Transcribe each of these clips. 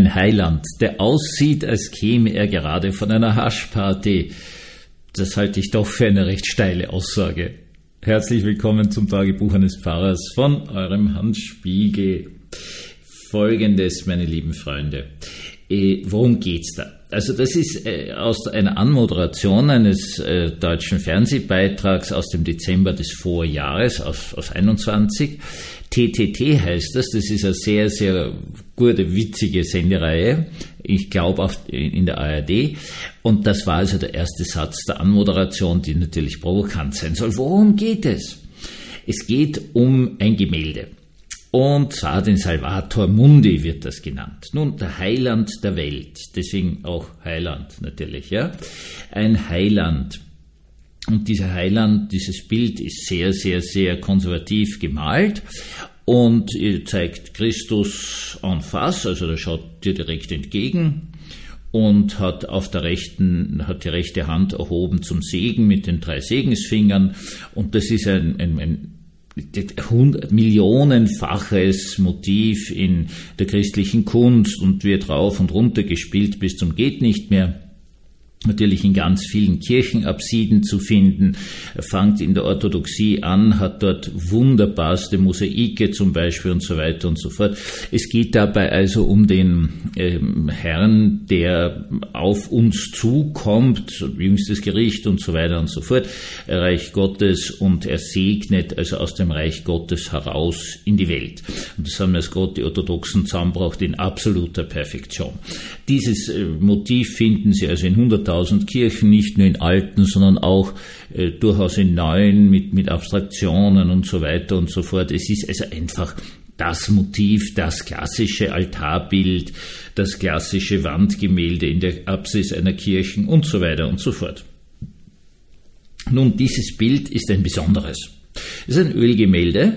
Ein Heiland, der aussieht, als käme er gerade von einer Haschparty. Das halte ich doch für eine recht steile Aussage. Herzlich willkommen zum Tagebuch eines Pfarrers von eurem Hans Spiegel. Folgendes, meine lieben Freunde. Worum geht's da? Also das ist aus einer Anmoderation eines deutschen Fernsehbeitrags aus dem Dezember des Vorjahres, aus 21. TTT heißt das ist eine sehr, sehr gute, witzige Sendereihe, ich glaube in der ARD. Und das war also der erste Satz der Anmoderation, die natürlich provokant sein soll. Worum geht es? Es geht um ein Gemälde. Und zwar den Salvator Mundi wird das genannt. Nun, der Heiland der Welt, deswegen auch Heiland natürlich, ja. Ein Heiland. Und dieser Heiland, dieses Bild ist sehr, sehr, sehr konservativ gemalt und zeigt Christus en face, also der schaut dir direkt entgegen und hat die rechte Hand erhoben zum Segen mit den 3 Segensfingern, und das ist ein millionenfaches Motiv in der christlichen Kunst und wird rauf und runter gespielt bis zum geht nicht mehr. Natürlich in ganz vielen Kirchenapsiden zu finden, fängt in der Orthodoxie an, hat dort wunderbarste Mosaike zum Beispiel und so weiter und so fort. Es geht dabei also um den Herrn, der auf uns zukommt, jüngstes Gericht und so weiter und so fort, Reich Gottes, und er segnet also aus dem Reich Gottes heraus in die Welt. Und das haben erst gerade die Orthodoxen zusammengebracht in absoluter Perfektion. Dieses Motiv finden Sie also in 100.000 Kirchen, nicht nur in alten, sondern auch durchaus in neuen mit Abstraktionen und so weiter und so fort. Es ist also einfach das Motiv, das klassische Altarbild, das klassische Wandgemälde in der Apsis einer Kirche und so weiter und so fort. Nun, dieses Bild ist ein besonderes. Es ist ein Ölgemälde,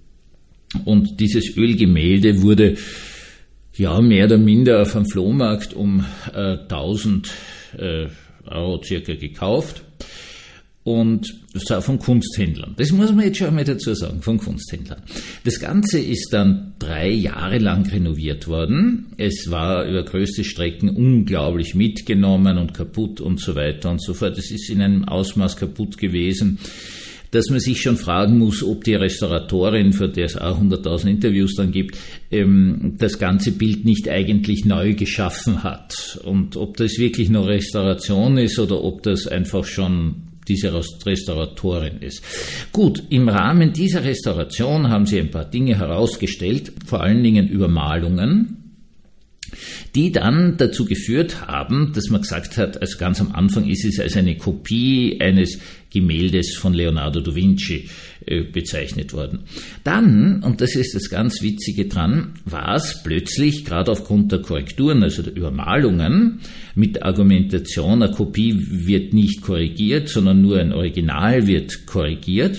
und dieses Ölgemälde wurde mehr oder minder auf einem Flohmarkt um 1000 Euro circa gekauft, und zwar von Kunsthändlern. Das muss man jetzt schon einmal dazu sagen, von Kunsthändlern. Das Ganze ist dann 3 Jahre lang renoviert worden. Es war über größte Strecken unglaublich mitgenommen und kaputt und so weiter und so fort. Es ist in einem Ausmaß kaputt gewesen, dass man sich schon fragen muss, ob die Restauratorin, für der es auch 100.000 Interviews dann gibt, das ganze Bild nicht eigentlich neu geschaffen hat. Und ob das wirklich noch Restauration ist oder ob das einfach schon diese Restauratorin ist. Gut, im Rahmen dieser Restauration haben sie ein paar Dinge herausgestellt, vor allen Dingen Übermalungen, die dann dazu geführt haben, dass man gesagt hat, also ganz am Anfang ist es als eine Kopie eines Gemäldes von Leonardo da Vinci bezeichnet worden. Dann, und das ist das ganz Witzige dran, war es plötzlich, gerade aufgrund der Korrekturen, also der Übermalungen, mit der Argumentation, eine Kopie wird nicht korrigiert, sondern nur ein Original wird korrigiert,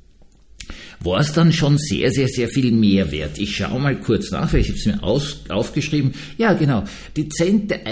war es dann schon sehr, sehr, sehr viel mehr wert. Ich schaue mal kurz nach, weil ich habe es mir aufgeschrieben. Ja, genau, dezente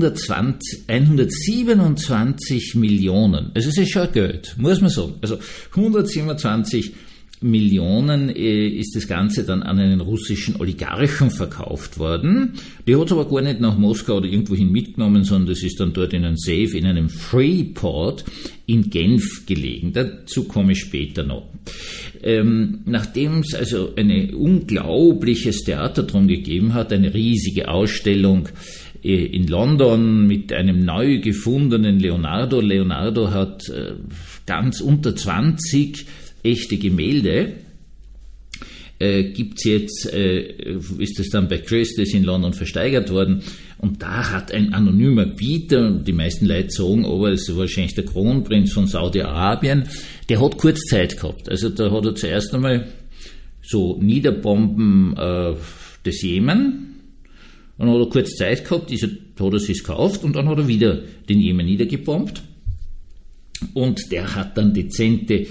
127 Millionen. Also es ist schon Geld, muss man sagen. Also 127 Millionen ist das Ganze dann an einen russischen Oligarchen verkauft worden. Die hat es aber gar nicht nach Moskau oder irgendwohin mitgenommen, sondern das ist dann dort in einem Safe, in einem Freeport in Genf gelegen. Dazu komme ich später noch. Nachdem es also ein unglaubliches Theater drum gegeben hat, eine riesige Ausstellung in London mit einem neu gefundenen Leonardo. Leonardo hat ganz unter 20 echte Gemälde. Gibt's jetzt, ist es dann bei Christie's in London versteigert worden, und da hat ein anonymer Bieter, die meisten Leute sagen, aber es ist wahrscheinlich der Kronprinz von Saudi-Arabien, der hat kurz Zeit gehabt. Also da hat er zuerst einmal so Niederbomben des Jemen, dann hat er kurz Zeit gehabt, hat er sich gekauft, und dann hat er wieder den Jemen niedergebombt, und der hat dann dezente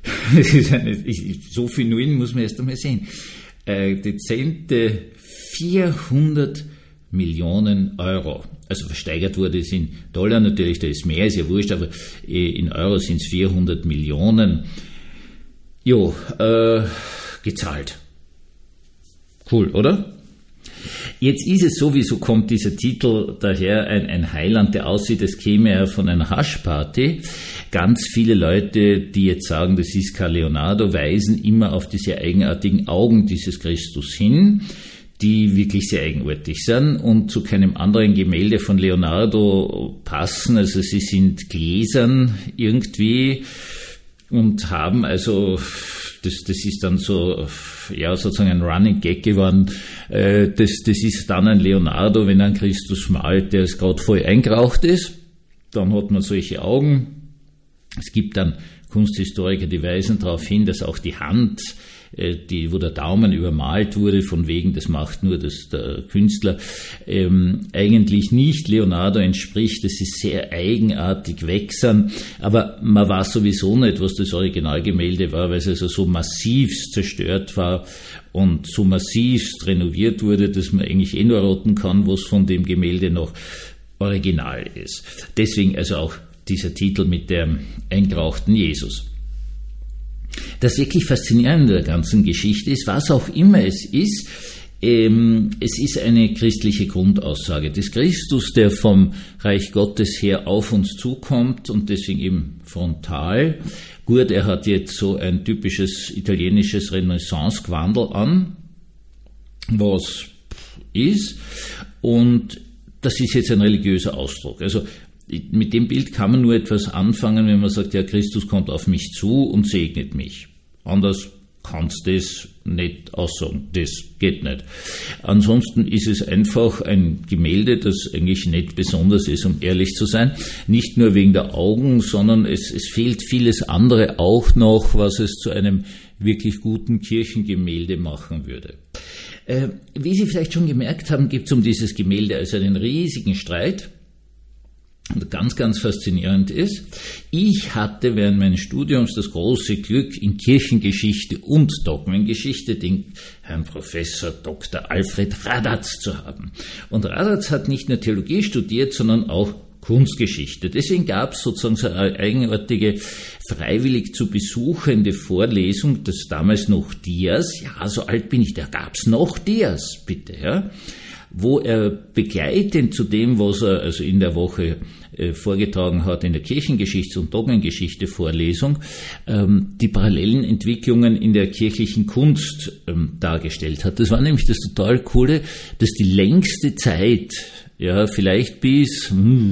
so viel Nullen muss man erst einmal sehen. Dezente 400 Millionen Euro. Also versteigert wurde es in Dollar natürlich, da ist mehr, ist ja wurscht, aber in Euro sind es 400 Millionen. Gezahlt. Cool, oder? Jetzt ist es sowieso, kommt dieser Titel daher, ein Heiland, der aussieht, als käme er von einer Haschparty. Ganz viele Leute, die jetzt sagen, das ist kein Leonardo, weisen immer auf diese eigenartigen Augen dieses Christus hin, die wirklich sehr eigenartig sind und zu keinem anderen Gemälde von Leonardo passen. Also sie sind gläsern irgendwie und haben also, das ist dann so, ja, sozusagen ein Running Gag geworden. Das ist dann ein Leonardo, wenn er einen Christus malt, der gerade voll eingeraucht ist. Dann hat man solche Augen. Es gibt dann Kunsthistoriker, die weisen darauf hin, dass auch die Hand, wo der Daumen übermalt wurde, von wegen, das macht nur der Künstler, eigentlich nicht Leonardo entspricht. Das ist sehr eigenartig wächsern, aber man weiß sowieso nicht, was das Originalgemälde war, weil es also so massivst zerstört war und so massivst renoviert wurde, dass man eigentlich nur raten kann, was von dem Gemälde noch original ist. Deswegen also auch dieser Titel mit dem eingerauchten Jesus. Das wirklich Faszinierende der ganzen Geschichte ist, was auch immer es ist eine christliche Grundaussage des Christus, der vom Reich Gottes her auf uns zukommt und deswegen eben frontal. Gut, er hat jetzt so ein typisches italienisches Renaissance-Gewandel an, was ist, und das ist jetzt ein religiöser Ausdruck. Also mit dem Bild kann man nur etwas anfangen, wenn man sagt, ja, Christus kommt auf mich zu und segnet mich. Anders kannst du das nicht aussagen. Das geht nicht. Ansonsten ist es einfach ein Gemälde, das eigentlich nicht besonders ist, um ehrlich zu sein. Nicht nur wegen der Augen, sondern es fehlt vieles andere auch noch, was es zu einem wirklich guten Kirchengemälde machen würde. Wie Sie vielleicht schon gemerkt haben, gibt es um dieses Gemälde also einen riesigen Streit. Und ganz, ganz faszinierend ist, ich hatte während meines Studiums das große Glück, in Kirchengeschichte und Dogmengeschichte den Herrn Professor Dr. Alfred Radatz zu haben. Und Radatz hat nicht nur Theologie studiert, sondern auch Kunstgeschichte. Deswegen gab es sozusagen so eine eigenartige, freiwillig zu besuchende Vorlesung, das damals noch Dias, ja, so alt bin ich, da gab es noch Dias, bitte, ja, wo er begleitend zu dem, was er also in der Woche vorgetragen hat in der Kirchengeschichte- und Dogmengeschichte Vorlesung, die parallelen Entwicklungen in der kirchlichen Kunst dargestellt hat. Das war nämlich das total Coole, dass die längste Zeit, ja, vielleicht bis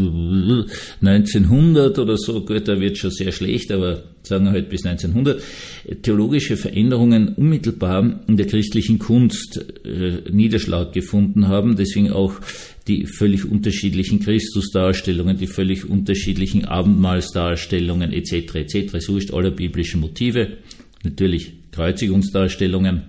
1900 oder so, gut, da wird schon sehr schlecht, aber sagen wir halt bis 1900, theologische Veränderungen unmittelbar in der christlichen Kunst Niederschlag gefunden haben, deswegen auch die völlig unterschiedlichen Christusdarstellungen, die völlig unterschiedlichen Abendmahlsdarstellungen etc., so ist aller biblischen Motive, natürlich Kreuzigungsdarstellungen,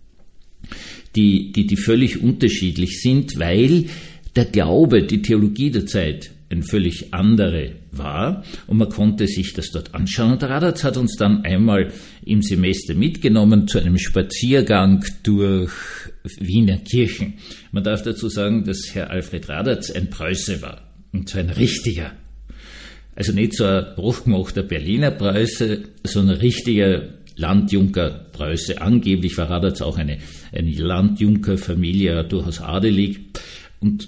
die völlig unterschiedlich sind, weil der Glaube, die Theologie der Zeit eine völlig andere war und man konnte sich das dort anschauen. Und der Radatz hat uns dann einmal im Semester mitgenommen zu einem Spaziergang durch Wiener Kirchen. Man darf dazu sagen, dass Herr Alfred Radatz ein Preuße war und so ein richtiger. Also nicht so ein hochgemachter Berliner Preuße, sondern ein richtiger Landjunker Preuße. Angeblich war Radatz auch eine Landjunkerfamilie, durchaus adelig. Und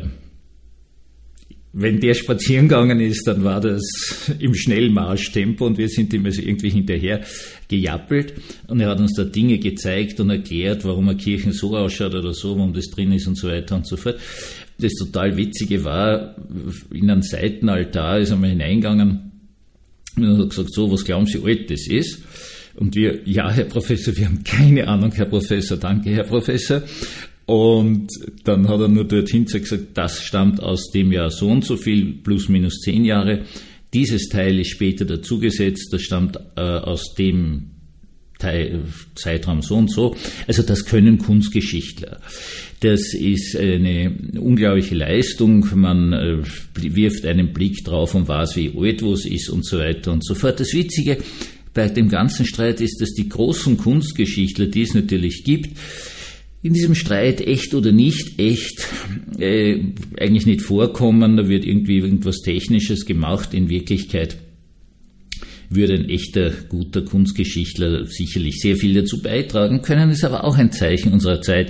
wenn der spazieren gegangen ist, dann war das im Schnellmarschtempo und wir sind ihm also irgendwie hinterher gejappelt. Und er hat uns da Dinge gezeigt und erklärt, warum eine Kirche so ausschaut oder so, warum das drin ist und so weiter und so fort. Das total Witzige war, in einem Seitenaltar ist einmal hineingegangen und er hat gesagt, so, was glauben Sie, wie alt das ist? Und wir, ja, Herr Professor, wir haben keine Ahnung, Herr Professor, danke, Herr Professor. Und dann hat er nur dorthin gesagt, das stammt aus dem Jahr so und so viel, plus minus 10 Jahre. Dieses Teil ist später dazugesetzt, das stammt aus dem Zeitraum so und so. Also das können Kunstgeschichtler. Das ist eine unglaubliche Leistung. Man wirft einen Blick drauf und weiß, wie alt was ist und so weiter und so fort. Das Witzige bei dem ganzen Streit ist, dass die großen Kunstgeschichtler, die es natürlich gibt, in diesem Streit, echt oder nicht echt, eigentlich nicht vorkommen. Da wird irgendwie irgendwas Technisches gemacht. In Wirklichkeit würde ein echter, guter Kunstgeschichtler sicherlich sehr viel dazu beitragen können. Ist aber auch ein Zeichen unserer Zeit,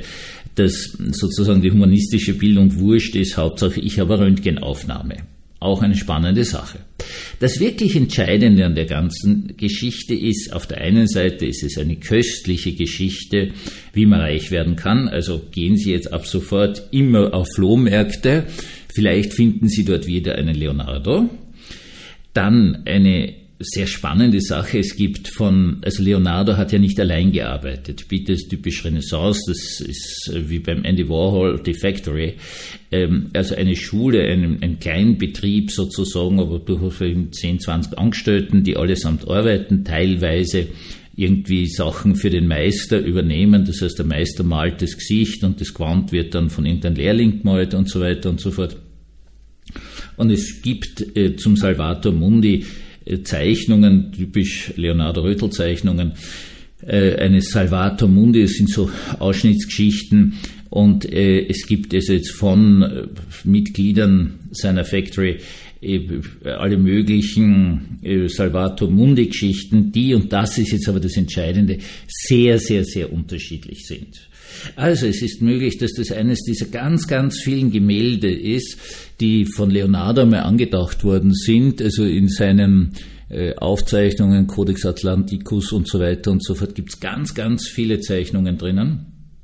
dass sozusagen die humanistische Bildung wurscht ist, Hauptsache ich habe Röntgenaufnahme. Auch eine spannende Sache. Das wirklich Entscheidende an der ganzen Geschichte ist, auf der einen Seite ist es eine köstliche Geschichte, wie man reich werden kann. Also gehen Sie jetzt ab sofort immer auf Flohmärkte. Vielleicht finden Sie dort wieder einen Leonardo. Dann eine sehr spannende Sache, also Leonardo hat ja nicht allein gearbeitet, bitte ist typisch Renaissance, das ist wie beim Andy Warhol, die Factory, also eine Schule, ein Kleinbetrieb sozusagen, aber durchaus 10, 20 Angestellten, die allesamt arbeiten, teilweise irgendwie Sachen für den Meister übernehmen, das heißt der Meister malt das Gesicht und das Gewand wird dann von irgendeinem Lehrling gemalt und so weiter und so fort. Und es gibt zum Salvator Mundi Zeichnungen, typisch Leonardo Rötel Zeichnungen, eines Salvator Mundi, es sind so Ausschnittsgeschichten und es gibt also jetzt von Mitgliedern seiner Factory alle möglichen Salvator Mundi Geschichten, die, und das ist jetzt aber das Entscheidende, sehr, sehr, sehr unterschiedlich sind. Also es ist möglich, dass das eines dieser ganz, ganz vielen Gemälde ist, die von Leonardo mal angedacht worden sind, also in seinen Aufzeichnungen, Codex Atlanticus und so weiter und so fort, gibt es ganz, ganz viele Zeichnungen drinnen,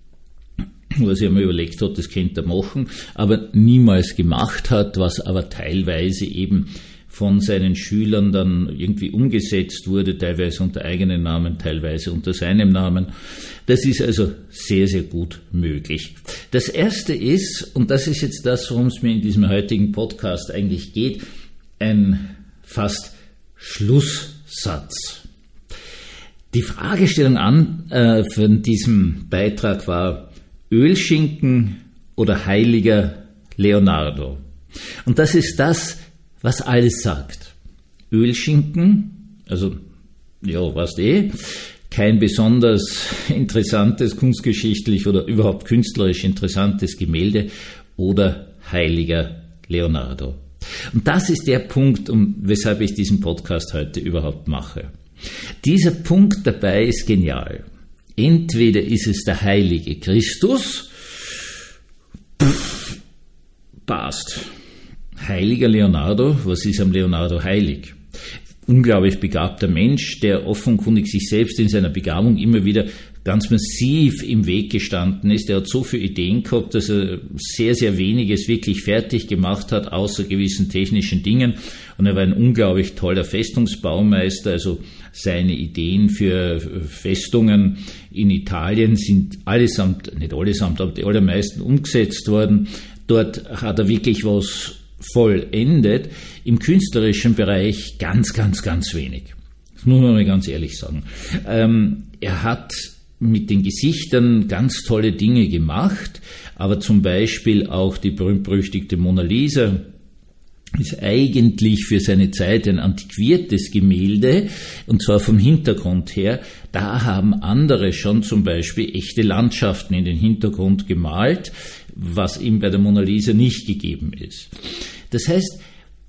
wo er sich einmal überlegt hat, das könnte er machen, aber niemals gemacht hat, was aber teilweise eben von seinen Schülern dann irgendwie umgesetzt wurde, teilweise unter eigenen Namen, teilweise unter seinem Namen. Das ist also sehr, sehr gut möglich. Das Erste ist, und das ist jetzt das, worum es mir in diesem heutigen Podcast eigentlich geht, ein fast Schlusssatz. Die Fragestellung von diesem Beitrag war Ölschinken oder heiliger Leonardo. Und das ist das, was alles sagt. Ölschinken, also, ja, weißt kein besonders interessantes, kunstgeschichtlich oder überhaupt künstlerisch interessantes Gemälde oder heiliger Leonardo. Und das ist der Punkt, weshalb ich diesen Podcast heute überhaupt mache. Dieser Punkt dabei ist genial. Entweder ist es der heilige Christus, passt. Heiliger Leonardo, was ist am Leonardo heilig? Unglaublich begabter Mensch, der offenkundig sich selbst in seiner Begabung immer wieder ganz massiv im Weg gestanden ist. Er hat so viele Ideen gehabt, dass er sehr, sehr weniges wirklich fertig gemacht hat, außer gewissen technischen Dingen. Und er war ein unglaublich toller Festungsbaumeister. Also seine Ideen für Festungen in Italien sind allesamt, nicht allesamt, aber die allermeisten umgesetzt worden. Dort hat er wirklich was vollendet. Im künstlerischen Bereich ganz, ganz, ganz wenig. Das muss man mal ganz ehrlich sagen. Er hat mit den Gesichtern ganz tolle Dinge gemacht, aber zum Beispiel auch die berühmt-berüchtigte Mona Lisa ist eigentlich für seine Zeit ein antiquiertes Gemälde, und zwar vom Hintergrund her. Da haben andere schon zum Beispiel echte Landschaften in den Hintergrund gemalt, was ihm bei der Mona Lisa nicht gegeben ist. Das heißt,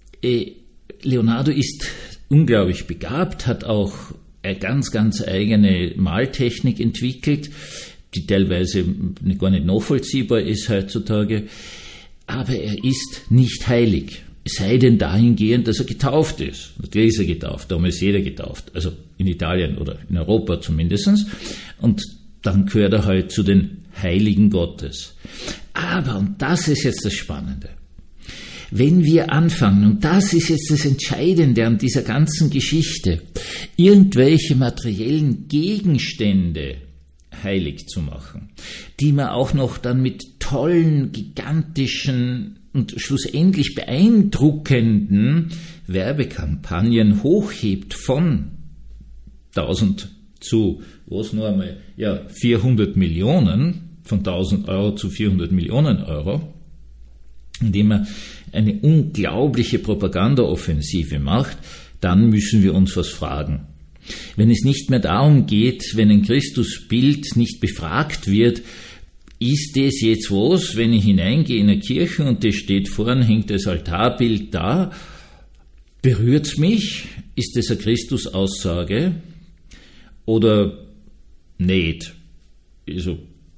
Leonardo ist unglaublich begabt, hat auch eine ganz, ganz eigene Maltechnik entwickelt, die teilweise gar nicht nachvollziehbar ist heutzutage, aber er ist nicht heilig. Es sei denn dahingehend, dass er getauft ist. Natürlich ist er getauft, darum ist jeder getauft, also in Italien oder in Europa zumindest. Und dann gehört er halt zu den Heiligen Gottes. Aber, und das ist jetzt das Spannende, wenn wir anfangen, und das ist jetzt das Entscheidende an dieser ganzen Geschichte, irgendwelche materiellen Gegenstände heilig zu machen, die man auch noch dann mit tollen, gigantischen und schlussendlich beeindruckenden Werbekampagnen hochhebt von 1000 zu, was nur einmal, 400 Millionen, von 1000 Euro zu 400 Millionen Euro, indem man eine unglaubliche Propagandaoffensive macht, dann müssen wir uns was fragen. Wenn es nicht mehr darum geht, wenn ein Christusbild nicht befragt wird, ist das jetzt was, wenn ich hineingehe in eine Kirche und das steht vorne, hängt das Altarbild da, berührt's mich? Ist das eine Christusaussage oder nicht? Also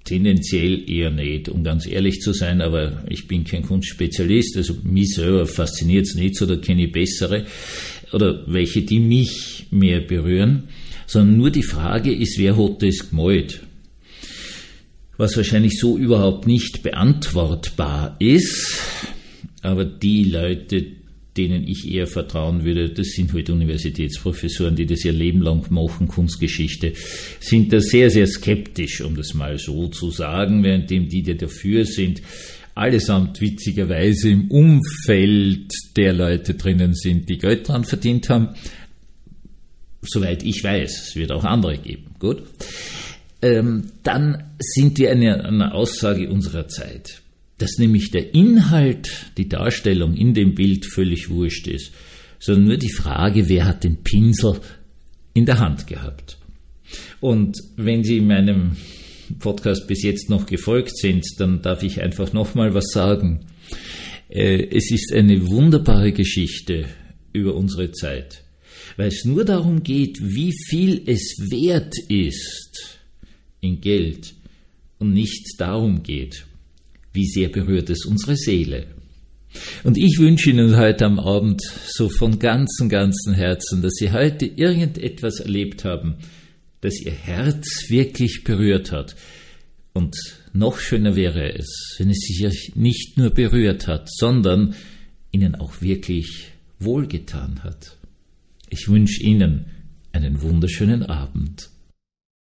tendenziell eher nicht, um ganz ehrlich zu sein, aber ich bin kein Kunstspezialist, also mich selber fasziniert es nicht so, da kenne ich bessere oder welche, die mich mehr berühren, sondern nur die Frage ist, wer hat das gemalt? Was wahrscheinlich so überhaupt nicht beantwortbar ist, aber die Leute, denen ich eher vertrauen würde, das sind halt Universitätsprofessoren, die das ihr Leben lang machen, Kunstgeschichte, sind da sehr, sehr skeptisch, um das mal so zu sagen, währenddem die dafür sind, allesamt witzigerweise im Umfeld der Leute drinnen sind, die Geld dran verdient haben. Soweit ich weiß, es wird auch andere geben. Gut. Dann sind wir einer Aussage unserer Zeit, dass nämlich der Inhalt, die Darstellung in dem Bild völlig wurscht ist, sondern nur die Frage, wer hat den Pinsel in der Hand gehabt. Und wenn Sie meinem Podcast bis jetzt noch gefolgt sind, dann darf ich einfach nochmal was sagen. Es ist eine wunderbare Geschichte über unsere Zeit, weil es nur darum geht, wie viel es wert ist in Geld und nicht darum geht, wie sehr berührt es unsere Seele. Und ich wünsche Ihnen heute am Abend so von ganzem Herzen, dass Sie heute irgendetwas erlebt haben, das Ihr Herz wirklich berührt hat. Und noch schöner wäre es, wenn es sich nicht nur berührt hat, sondern Ihnen auch wirklich wohlgetan hat. Ich wünsche Ihnen einen wunderschönen Abend.